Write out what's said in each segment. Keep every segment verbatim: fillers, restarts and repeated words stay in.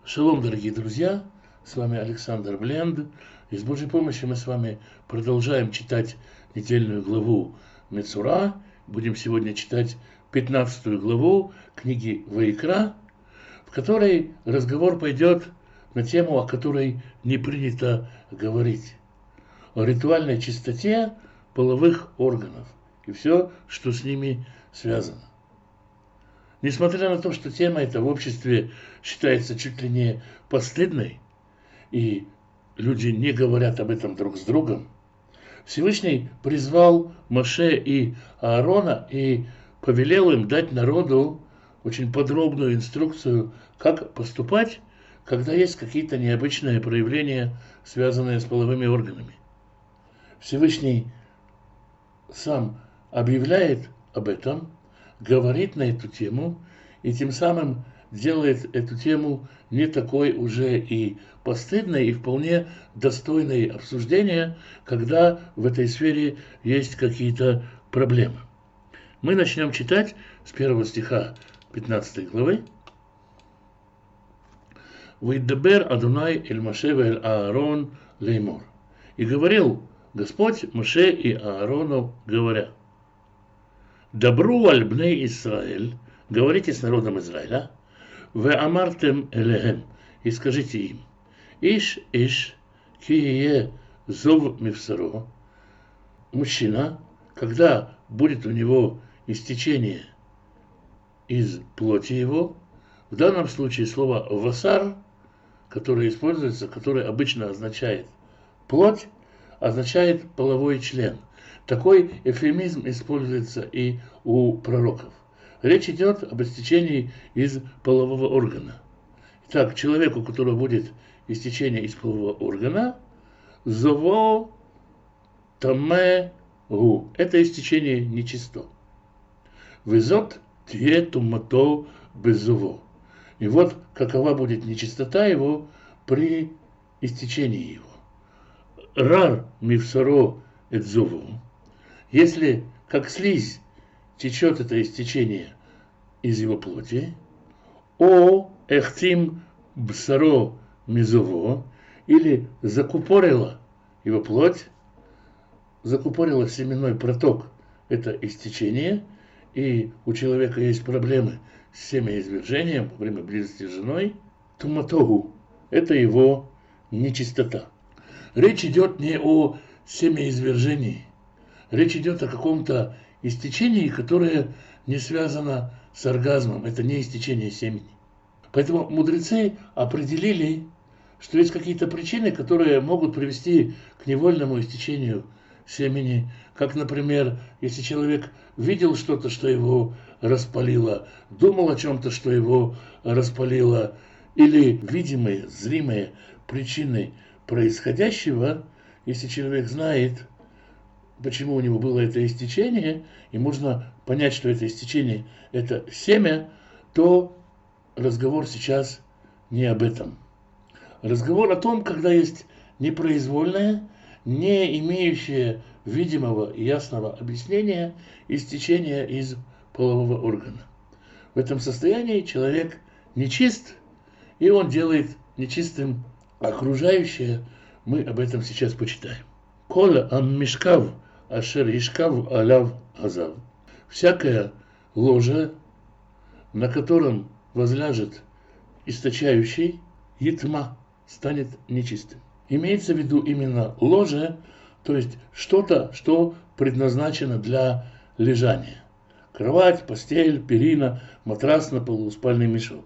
Шалом, дорогие друзья! С вами Александр Бленд. И с Божьей помощью мы с вами продолжаем читать недельную главу Мецура. Будем сегодня читать пятнадцатую главу книги Ваикра, в которой разговор пойдет на тему, о которой не принято говорить. О ритуальной чистоте половых органов и все, что с ними связано. Несмотря на то, что тема эта в обществе считается чуть ли не постыдной, и люди не говорят об этом друг с другом, Всевышний призвал Моше и Аарона и повелел им дать народу очень подробную инструкцию, как поступать, когда есть какие-то необычные проявления, связанные с половыми органами. Всевышний сам объявляет об этом, говорит на эту тему, и тем самым делает эту тему не такой уже и постыдной, и вполне достойной обсуждения, когда в этой сфере есть какие-то проблемы. Мы начнем читать с первого стиха пятнадцатой главы. «Вайдабер Адунай эль Моше эль Аарон леймор». И говорил Господь Моше и Аарону, говоря: «Добру аль бней Исраэль», говорите с народом Израиля, «Ве амартем элехем», и скажите им: «Иш, иш, кие зов мивсаро», мужчина, когда будет у него истечение из плоти его, в данном случае слово «васар», которое используется, которое обычно означает плоть, означает половой член. Такой эвфемизм используется и у пророков. Речь идет об истечении из полового органа. Итак, человеку, у которого будет истечение из полового органа, зово таме гу. Это истечение нечисто. Везот тье тумато безово. И вот какова будет нечистота его при истечении его. Рар мивсаро эдзово. Если, как слизь, течет это истечение из его плоти, о эхтим бсаро мизово, или закупорила его плоть, закупорила семенной проток это истечение, и у человека есть проблемы с семяизвержением во время близости с женой, туматогу, это его нечистота. Речь идет не о семяизвержении, речь идет о каком-то истечении, которое не связано с оргазмом. Это не истечение семени. Поэтому мудрецы определили, что есть какие-то причины, которые могут привести к невольному истечению семени. Как, например, если человек видел что-то, что его распалило, думал о чем-то, что его распалило, или видимые, зримые причины происходящего, если человек знает, почему у него было это истечение, и можно понять, что это истечение – это семя, то разговор сейчас не об этом. Разговор о том, когда есть непроизвольное, не имеющее видимого и ясного объяснения истечение из полового органа. В этом состоянии человек нечист, и он делает нечистым окружающее. Мы об этом сейчас почитаем. «Кола аммишкав ашер ишкав аляв азав». Всякое ложе, на котором возляжет источающий, ятма, станет нечистым. Имеется в виду именно ложе, то есть что-то, что предназначено для лежания. Кровать, постель, перина, матрас на полу, спальный мешок.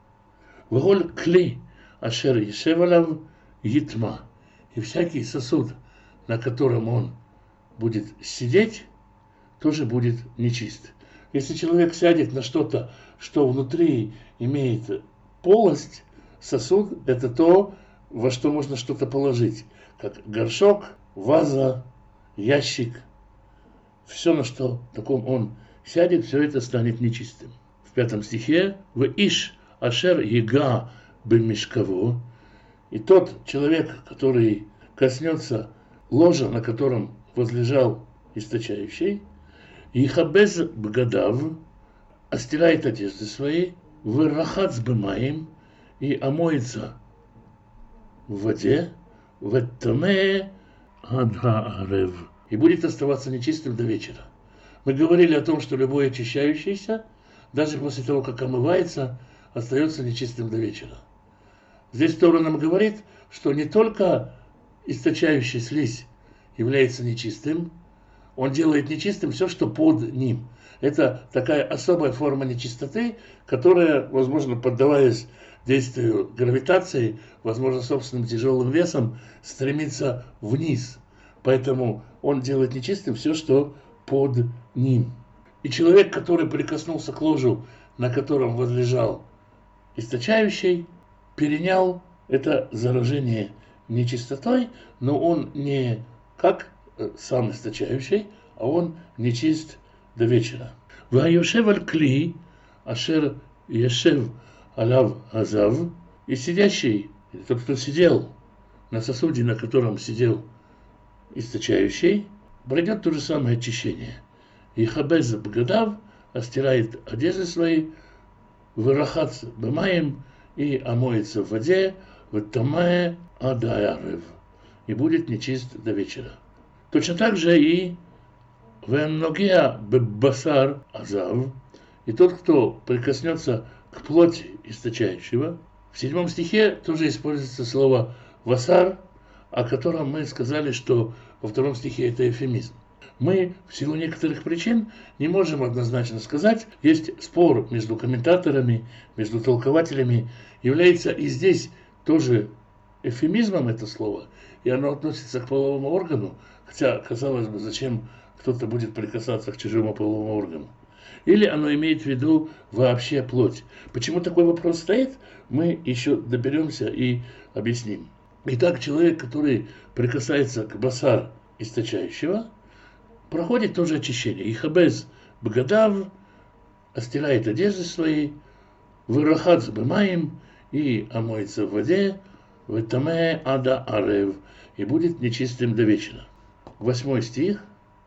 «Вголь кли ашер ишев аляв ятма». И всякий сосуд, на котором он будет сидеть, тоже будет нечист. Если человек сядет на что-то, что внутри имеет полость, сосуд – это то, во что можно что-то положить, как горшок, ваза, ящик. Все, на что таком он сядет, все это станет нечистым. В пятом стихе «В иш ашер ега бемишкаво». И тот человек, который коснется ложа, на котором возлежал источающий, «Ихабез бгадав», остирает одежды свои, «Вырахац бымаем», и омоется в воде, веттаме адхаарев, и будет оставаться нечистым до вечера. Мы говорили о том, что любой очищающийся, даже после того, как омывается, остается нечистым до вечера. Здесь Тора нам говорит, что не только источающий слизь является нечистым, он делает нечистым все, что под ним. Это такая особая форма нечистоты, которая, возможно, поддаваясь действию гравитации, возможно, собственным тяжелым весом, стремится вниз. Поэтому он делает нечистым все, что под ним. И человек, который прикоснулся к ложу, на котором возлежал источающий, перенял это заражение нечистотой, но он не как сам источающий, а он нечист до вечера. Ваешев аль кли, ашер ешев алав азав, и сидящий, тот, кто сидел на сосуде, на котором сидел источающий, пройдет то же самое очищение. И хабез бгадав, остирает одежды свои, вырахац бемаем, и омоется в воде, в тамае адаарев, и будет нечист до вечера. Точно так же и венногеа бебасар азав, и тот, кто прикоснется к плоти источающего. В седьмом стихе тоже используется слово васар, о котором мы сказали, что во втором стихе это эвфемизм. Мы в силу некоторых причин не можем однозначно сказать, есть спор между комментаторами, между толкователями, является и здесь тоже эвфемизмом это слово, и оно относится к половому органу, хотя, казалось бы, зачем кто-то будет прикасаться к чужому половому органу. Или оно имеет в виду вообще плоть. Почему такой вопрос стоит, мы еще доберемся и объясним. Итак, человек, который прикасается к басар источающего, проходит тоже очищение. И хабез бгадав, остирает одежды свои, вырахац бемаим, и омоется в воде, вэтаме ада арев, и будет нечистым до вечера. Восьмой стих.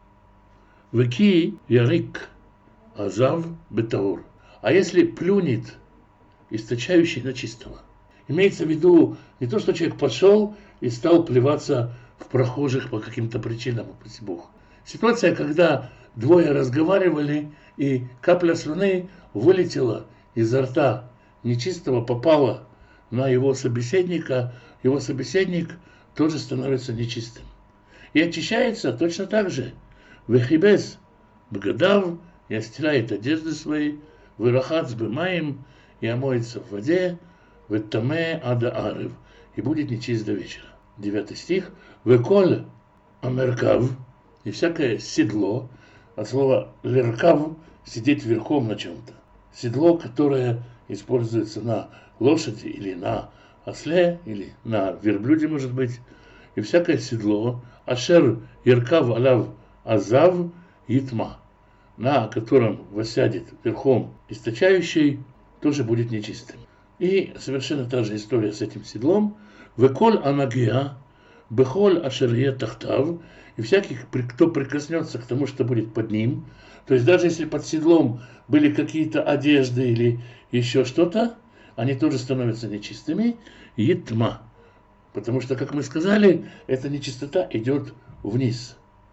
Веки ярик азав бетаур. А если плюнет источающий на чистого? Имеется в виду не то, что человек пошел и стал плеваться в прохожих по каким-то причинам, упаси Бог. Ситуация, когда двое разговаривали, и капля слюны вылетела изо рта нечистого, попала на его собеседника, его собеседник тоже становится нечистым. И очищается точно так же. Вехибес бгадав, и остирает одежды свои, вырахац бемаем, и омоется в воде, веттаме ада арев, и будет нечист до вечера. Девятый стих. Веколь амеркав, и всякое седло, от слова леркав, сидеть верхом на чем-то. Седло, которое используется на лошади или на осле, или на верблюде, может быть. И всякое седло, ашер яркав алав азав итма, на котором восядет верхом источающий, тоже будет нечистым. И совершенно та же история с этим седлом. Веколь анагия, бехоль ашерье тахтав, и всякий, кто прикоснется к тому, что будет под ним, то есть даже если под седлом были какие-то одежды или еще что-то, они тоже становятся нечистыми. Итма, потому что, как мы сказали, эта нечистота идет вниз.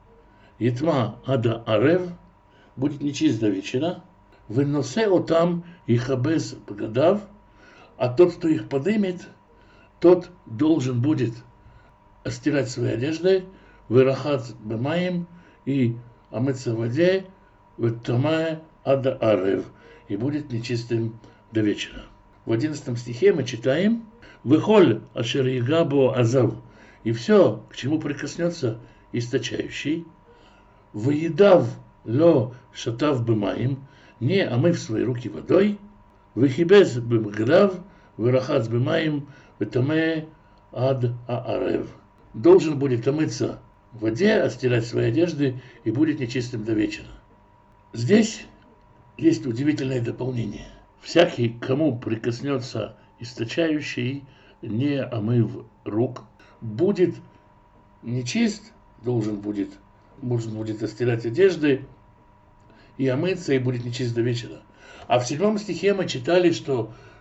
Итма ада арев, будет нечист до вечера. Выносе отам и хабез бгадав, а тот, кто их подымет, тот должен будет остирать свои одежды, вырахат бемаем, и омыться в воде, веттамае ада арев, и будет нечистым до вечера. В одиннадцатом стихе мы читаем: «Выхоль ашер ягабо азав», и все, к чему прикоснется источающий, «Выедав ло шатав бемаем», не омыв свои руки водой, «Выхибез бемграв, вырахац бемаем, вэтаме ад аарев», должен будет омыться в воде, остирать свои одежды, и будет нечистым до вечера. Здесь есть удивительное дополнение. Всякий, кому прикоснется источающий, не омыв рук, будет нечист, должен будет, должен будет остирать одежды и омыться, и будет нечист до вечера. А в седьмом стихе мы читали, что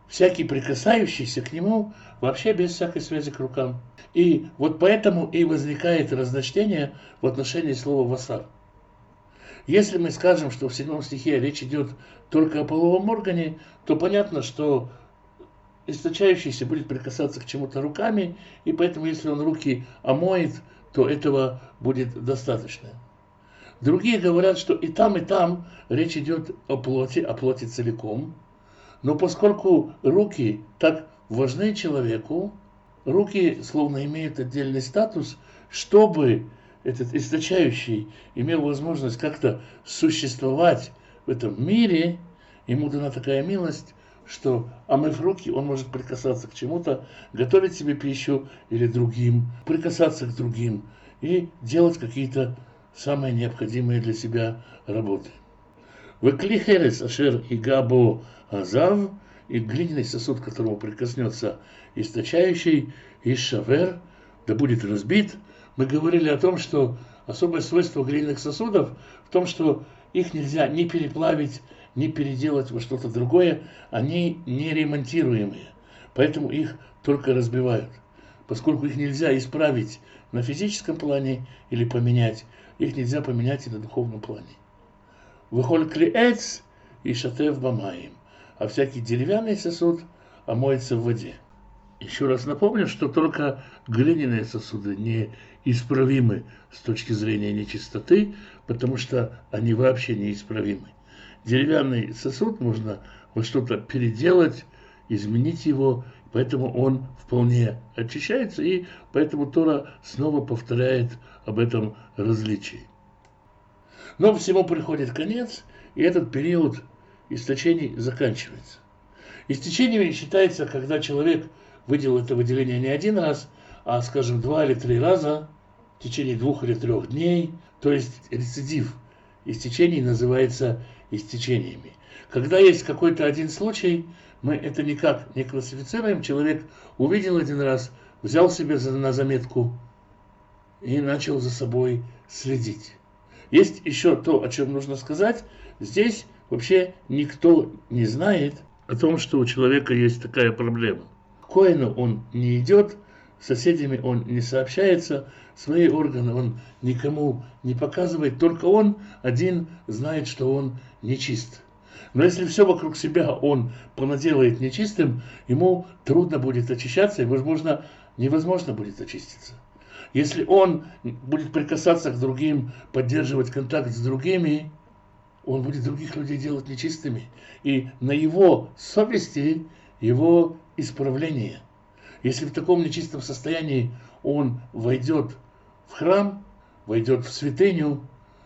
всякий прикасающийся к нему вообще без всякой связи к рукам. И вот поэтому и возникает разночтение в отношении слова «васар». Если мы скажем, что в седьмом стихе речь идет только о половом органе, то понятно, что источающийся будет прикасаться к чему-то руками, и поэтому если он руки омоет, то этого будет достаточно. Другие говорят, что и там, и там речь идет о плоти, о плоти целиком. Но поскольку руки так важны человеку, руки словно имеют отдельный статус, чтобы этот источающий имел возможность как-то существовать в этом мире, ему дана такая милость, что, омыв руки, он может прикасаться к чему-то, готовить себе пищу или другим, прикасаться к другим и делать какие-то самые необходимые для себя работы. Векли херес ашер игабо азав, и глиняный сосуд, к которому прикоснется источающий, и шавер, да будет разбит. Мы говорили о том, что особое свойство глиняных сосудов в том, что их нельзя ни переплавить, ни переделать во что-то другое, они не ремонтируемые, поэтому их только разбивают. Поскольку их нельзя исправить на физическом плане или поменять, их нельзя поменять и на духовном плане. Выхоль клеэц и шатев бамаим, а всякий деревянный сосуд омоется в воде. Еще раз напомню, что только глиняные сосуды неисправимы с точки зрения нечистоты, потому что они вообще неисправимы. Деревянный сосуд можно во что-то переделать, изменить его, поэтому он вполне очищается, и поэтому Тора снова повторяет об этом различии. Но всему приходит конец, и этот период источений заканчивается. Истечениями считается, когда человек выделил это выделение не один раз, а, скажем, два или три раза в течение двух или трех дней. То есть рецидив истечений называется истечениями. Когда есть какой-то один случай, мы это никак не классифицируем. Человек увидел один раз, взял себе на заметку и начал за собой следить. Есть еще то, о чем нужно сказать. Здесь вообще никто не знает о том, что у человека есть такая проблема. К коэну он не идет, с соседями он не сообщается, свои органы он никому не показывает, только он один знает, что он нечист. Но если все вокруг себя он понаделает нечистым, ему трудно будет очищаться и, возможно, невозможно будет очиститься. Если он будет прикасаться к другим, поддерживать контакт с другими, он будет других людей делать нечистыми. И на его совести его исправление. Если в таком нечистом состоянии он войдет в храм, войдет в святыню,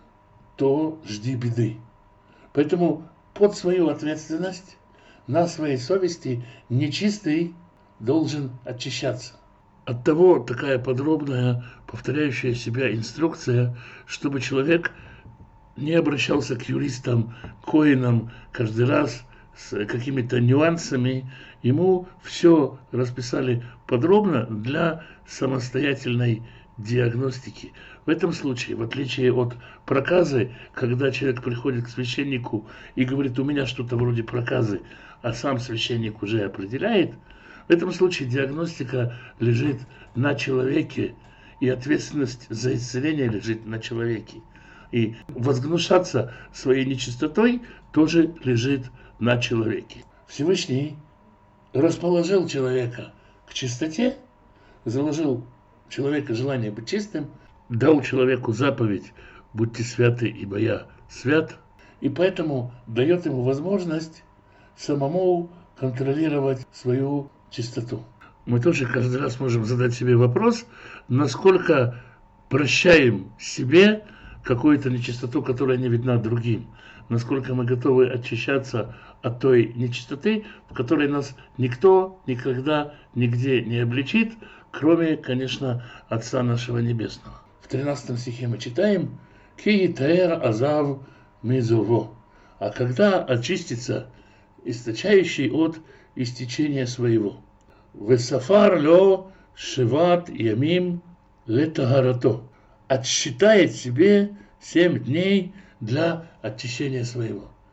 то жди беды. Поэтому под свою ответственность, на своей совести, нечистый должен очищаться. Оттого такая подробная, повторяющая себя инструкция, чтобы человек не обращался к юристам, коинам каждый раз с какими-то нюансами. Ему все расписали подробно для самостоятельной диагностики. В этом случае, в отличие от проказы, когда человек приходит к священнику и говорит: у меня что-то вроде проказы, а сам священник уже определяет, в этом случае диагностика лежит на человеке, и ответственность за исцеление лежит на человеке. И возгнушаться своей нечистотой тоже лежит на человеке. Всевышний расположил человека к чистоте, заложил в человека желание быть чистым, дал человеку заповедь: будьте святы, ибо я свят, и поэтому дает ему возможность самому контролировать свою чистоту. Мы тоже каждый раз можем задать себе вопрос, насколько прощаем себе какую-то нечистоту, которая не видна другим, насколько мы готовы очищаться от той нечистоты, в которой нас никто никогда нигде не обличит, кроме, конечно, Отца нашего Небесного. В тринадцатом стихе мы читаем: «Ки таэр азав мизово», а когда очистится источающий от истечения своего. «Весафар ло шиват ямим летагарато», отсчитает себе семь дней для очищения своего.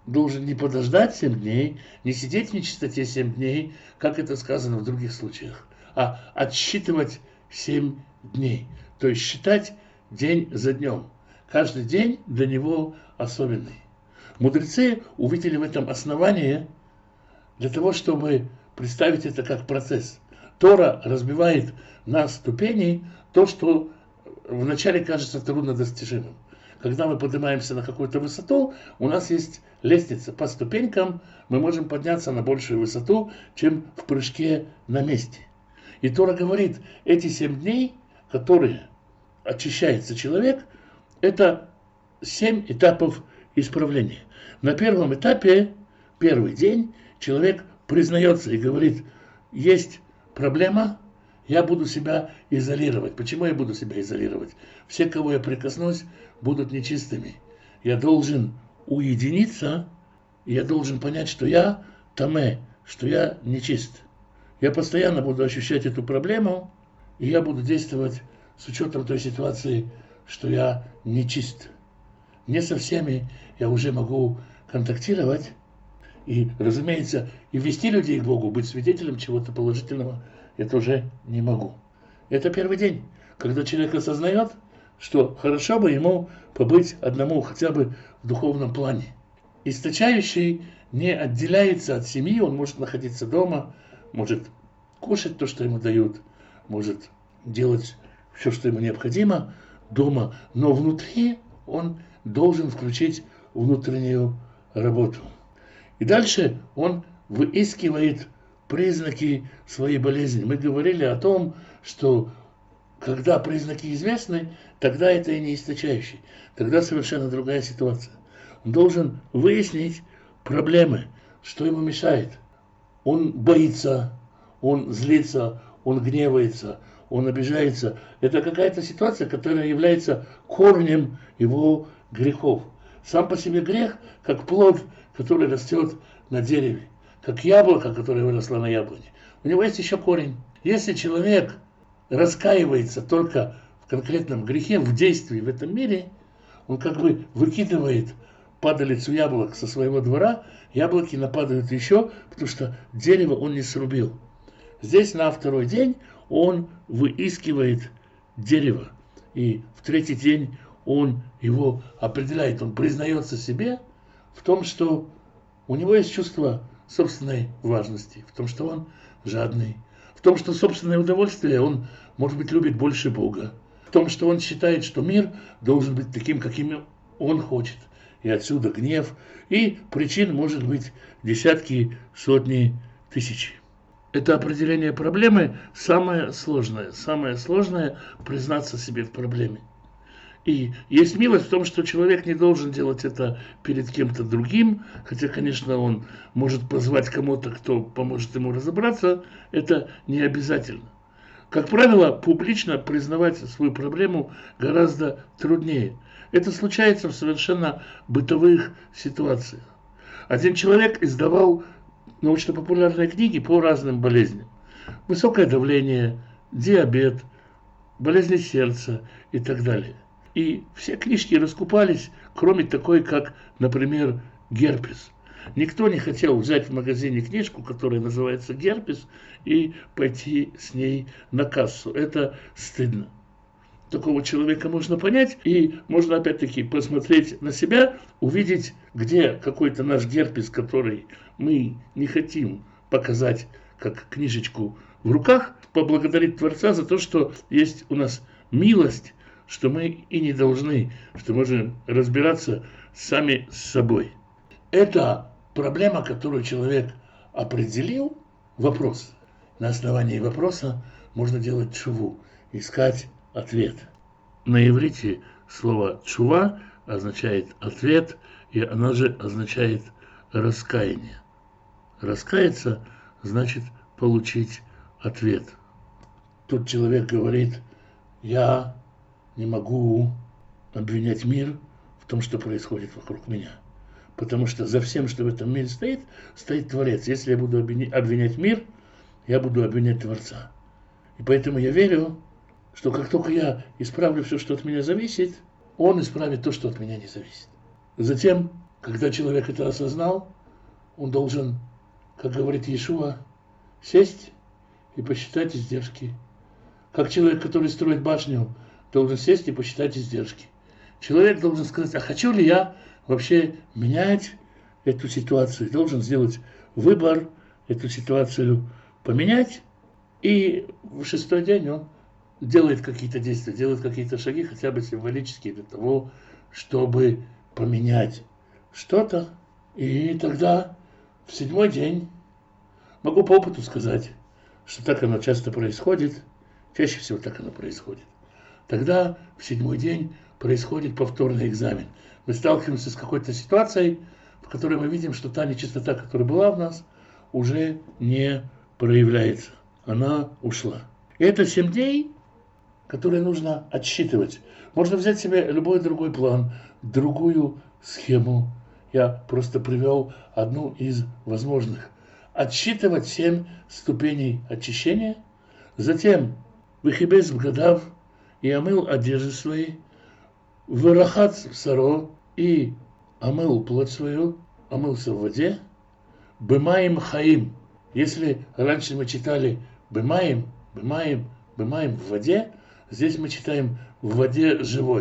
должен не подождать семь дней, не сидеть в нечистоте семь дней, как это сказано в других случаях, а отсчитывать семь дней. То есть считать день за днем. Каждый день для него особенный. Мудрецы увидели в этом основание для того, чтобы представить это как процесс. Тора разбивает на ступени то, что вначале кажется труднодостижимым. Когда мы поднимаемся на какую-то высоту, у нас есть лестница. По ступенькам мы можем подняться на большую высоту, чем в прыжке на месте. И Тора говорит, эти семь дней, которые очищается человек, это семь этапов исправления. На первом этапе, первый день, человек признается и говорит, есть проблема, я буду себя изолировать. Почему я буду себя изолировать? Все, кого я прикоснусь, будут нечистыми. Я должен уединиться, и я должен понять, что я таме, что я нечист. Я постоянно буду ощущать эту проблему, и я буду действовать с учетом той ситуации, что я нечист. Не со всеми я уже могу контактировать, и, разумеется, и вести людей к Богу, быть свидетелем чего-то положительного, это уже не могу. Это первый день, когда человек осознает, что хорошо бы ему побыть одному хотя бы в духовном плане. Источающий не отделяется от семьи, он может находиться дома, может кушать то, что ему дают, может делать все, что ему необходимо дома, но внутри он должен включить внутреннюю работу. И дальше он выискивает признаки своей болезни. Мы говорили о том, что когда признаки известны, тогда это и не источающий. Тогда совершенно другая ситуация. Он должен выяснить проблемы, что ему мешает. Он боится, он злится, он гневается, он обижается. Это какая-то ситуация, которая является корнем его грехов. Сам по себе грех, как плод, который растет на дереве, как яблоко, которое выросло на яблоне. У него есть еще корень. Если человек раскаивается только в конкретном грехе, в действии в этом мире, он как бы выкидывает падалицу яблок со своего двора, яблоки нападают еще, потому что дерево он не срубил. Здесь на второй день он выискивает дерево, и в третий день он его определяет, он признается себе в том, что у него есть чувство собственной важности, в том, что он жадный, в том, что собственное удовольствие он, может быть, любит больше Бога, в том, что он считает, что мир должен быть таким, каким он хочет. И отсюда гнев, и причин может быть десятки, сотни, тысячи. Это определение проблемы самое сложное. Самое сложное признаться себе в проблеме. И есть милость в том, что человек не должен делать это перед кем-то другим, хотя, конечно, он может позвать кому-то, кто поможет ему разобраться, это не обязательно. Как правило, публично признавать свою проблему гораздо труднее. Это случается в совершенно бытовых ситуациях. Один человек издавал научно-популярные книги по разным болезням. Высокое давление, диабет, болезни сердца и так далее. И все книжки раскупались, кроме такой, как, например, герпес. Никто не хотел взять в магазине книжку, которая называется «Герпес», и пойти с ней на кассу. Это стыдно. Такого человека можно понять, и можно опять-таки посмотреть на себя, увидеть, где какой-то наш герпес, который мы не хотим показать как книжечку в руках, поблагодарить Творца за то, что есть у нас милость, что мы и не должны, что можем разбираться сами с собой. Это проблема, которую человек определил, вопрос. На основании вопроса можно делать тшуву, искать ответ. На иврите слово тшува означает ответ, и оно же означает раскаяние. Раскаяться значит получить ответ. Тут человек говорит, я не могу обвинять мир в том, что происходит вокруг меня. Потому что за всем, что в этом мире стоит, стоит Творец. Если я буду обвинять мир, я буду обвинять Творца. И поэтому я верю, что как только я исправлю все, что от меня зависит, Он исправит то, что от меня не зависит. Затем Когда человек это осознал, он должен, как говорит Иешуа, сесть и посчитать издержки. Как человек, который строит башню, должен сесть и посчитать издержки. Человек должен сказать, а хочу ли я вообще менять эту ситуацию? Должен сделать выбор, эту ситуацию поменять. И в шестой день он делает какие-то действия, делает какие-то шаги, хотя бы символические, для того, чтобы поменять что-то. И тогда в седьмой день, могу по опыту сказать, что так оно часто происходит, чаще всего так оно происходит. Тогда в седьмой день происходит повторный экзамен. Мы сталкиваемся с какой-то ситуацией, в которой мы видим, что та нечистота, которая была в нас, уже не проявляется. Она ушла. И это семь дней, которые нужно отсчитывать. Можно взять себе любой другой план, другую схему. Я просто привел одну из возможных. Отсчитывать семь ступеней очищения, затем выхибес бгадав и омыл одежды свои, вырахац в саро и омыл плоть свою, омылся в воде, бымаем хаим. Если раньше мы читали бымаем, бымаем, бымаем в воде, здесь мы читаем в воде живой.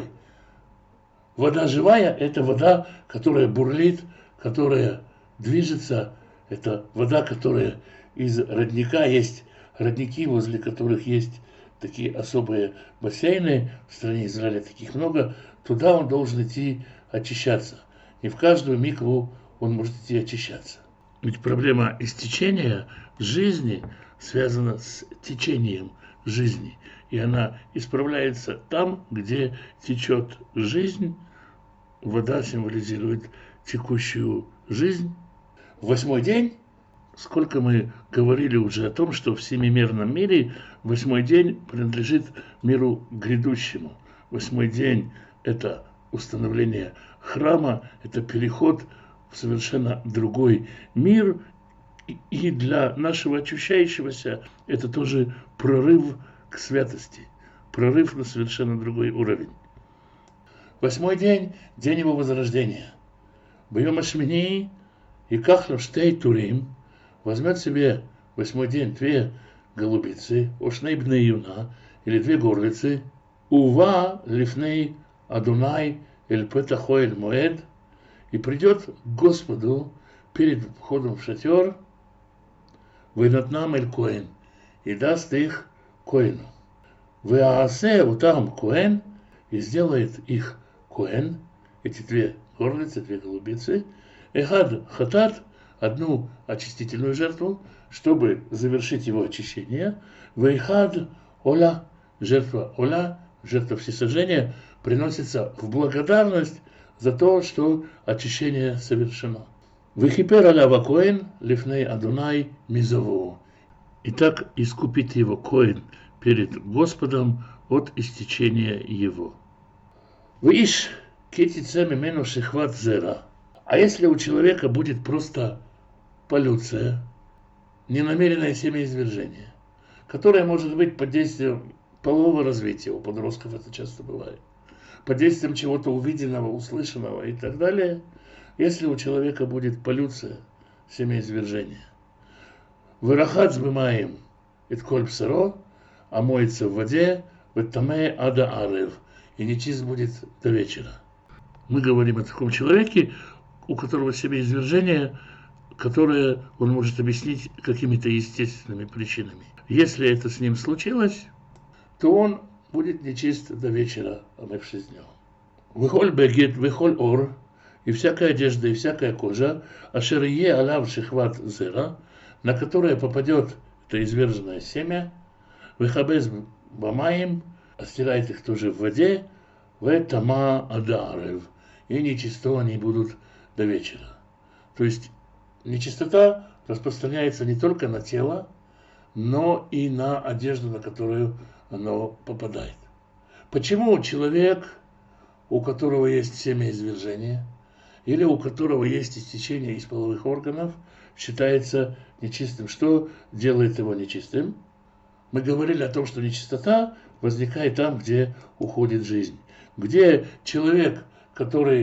Вода живая – это вода, которая бурлит, которая движется. Это вода, которая из родника, есть родники, возле которых есть такие особые бассейны. В стране Израиля таких много. Туда он должен идти очищаться. Не в каждую микву он может идти очищаться. Ведь проблема истечения жизни связана с течением жизни. И она исправляется там, где течет жизнь. Вода символизирует текущую жизнь. В восьмой день, сколько мы говорили уже о том, что в семимерном мире восьмой день принадлежит миру грядущему. Восьмой день – это установление храма, это переход в совершенно другой мир. И для нашего очищающегося это тоже прорыв к святости, прорыв на совершенно другой уровень. Восьмой день – день его возрождения. Бьем ашмини и кахлю штей турим, возьмет себе восьмой день две голубицы, ошней бней юна, или две горлицы, ува лифней адунай эль петахо эль моэд, и придет к Господу перед входом в шатер, вынатнам эль коэн, и даст их коэну. Веаасе утам коэн, и сделает их коэн, эти две горлицы, две голубицы, эхад хатат, одну очистительную жертву, чтобы завершить его очищение, вейхад оля, жертва оля, жертва всесожжения, приносится в благодарность за то, что очищение совершено. Вехипер алява коэн лифней адунай мизову. Итак, искупит его коэн перед Господом от истечения его. Виш кетица мимену шихват зера. А если у человека будет просто полюция, ненамеренное семяизвержение, которое может быть под действием полового развития, у подростков это часто бывает, под действием чего-то увиденного, услышанного и так далее, если у человека будет полюция, семяизвержение, вырахат сбымаем ит коль псаро, омоется в воде, веттаме ада арев, и нечист будет до вечера. Мы говорим о таком человеке, у которого семяизвержение, которое он может объяснить какими-то естественными причинами. Если это с ним случилось, то он будет нечист до вечера, омывшись днем. Вихоль бегет, вихоль ор, и всякая одежда, и всякая кожа, ашерие алав шихват зера, на которое попадет это изверженное семя, вихабез бамаим, остирает их тоже в воде, вэтама адарев, и нечисто они будут до вечера. То есть нечистота распространяется не только на тело, но и на одежду, на которую оно попадает. Почему человек, у которого есть семяизвержение, или у которого есть истечение из половых органов, считается нечистым? Что делает его нечистым? Мы говорили о том, что нечистота возникает там, где уходит жизнь. Где человек, который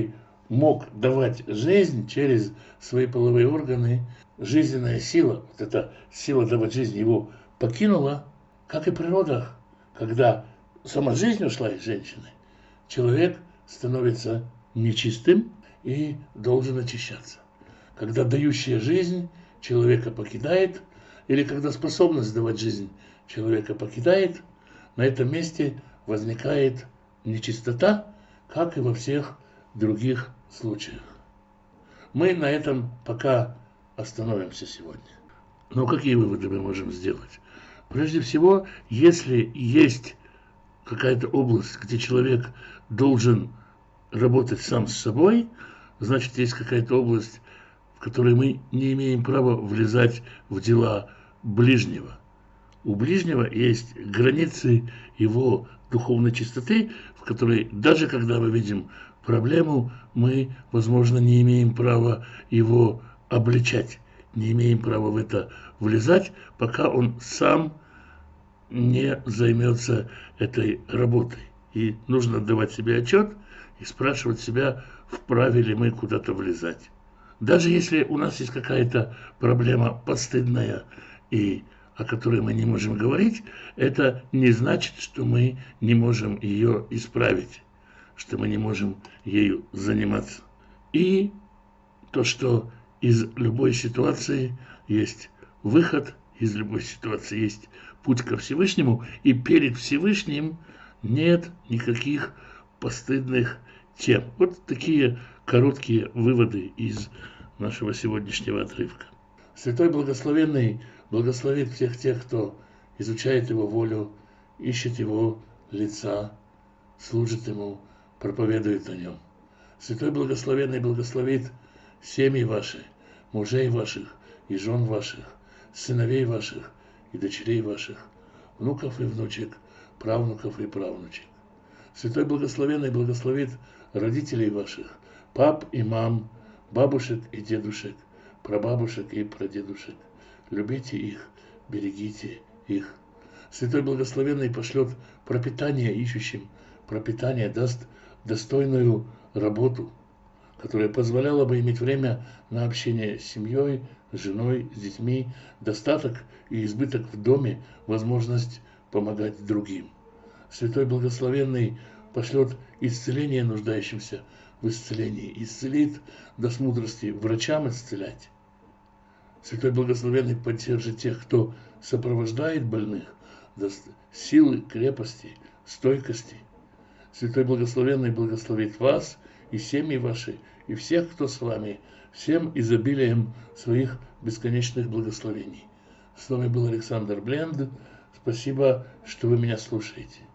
мог давать жизнь через свои половые органы, жизненная сила, вот эта сила давать жизнь его покинула, как и природа, когда сама жизнь ушла из женщины, человек становится нечистым и должен очищаться. Когда дающая жизнь человека покидает, или когда способность давать жизнь человека покидает, на этом месте возникает нечистота, как и во всех других случаях. Мы на этом пока остановимся сегодня. Но какие выводы мы можем сделать? Прежде всего, если есть какая-то область, где человек должен работать сам с собой, значит, есть какая-то область, в которой мы не имеем права влезать в дела ближнего. У ближнего есть границы его духовной чистоты, в которой даже когда мы видим проблему, мы, возможно, не имеем права его обличать, не имеем права в это влезать, пока он сам не займется этой работой. И нужно отдавать себе отчет и спрашивать себя, вправе ли мы куда-то влезать. Даже если у нас есть какая-то проблема постыдная, и о которой мы не можем говорить, это не значит, что мы не можем ее исправить, что мы не можем ею заниматься. И то, что из любой ситуации есть выход, из любой ситуации есть путь ко Всевышнему, и перед Всевышним нет никаких постыдных тем. Вот такие короткие выводы из нашего сегодняшнего отрывка. Святой Благословенный благословит всех тех, кто изучает Его волю, ищет Его лица, служит Ему, проповедует о Нем. Святой Благословенный благословит семьи ваши, мужей ваших и жен ваших, сыновей ваших и дочерей ваших, внуков и внучек, правнуков и правнучек. Святой Благословенный благословит родителей ваших, пап и мам, бабушек и дедушек, прабабушек и прадедушек. Любите их, берегите их. Святой Благословенный пошлет пропитание ищущим, пропитание даст достойную работу, которая позволяла бы иметь время на общение с семьей, с женой, с детьми, достаток и избыток в доме, возможность помогать другим. Святой Благословенный пошлет исцеление нуждающимся в исцелении, исцелит, даст мудрости врачам исцелять. Святой Благословенный поддержит тех, кто сопровождает больных, даст силы, крепости, стойкости. Святой Благословенный благословит вас и семьи ваши, и всех, кто с вами, всем изобилием своих бесконечных благословений. С вами был Александр Бленд. Спасибо, что вы меня слушаете.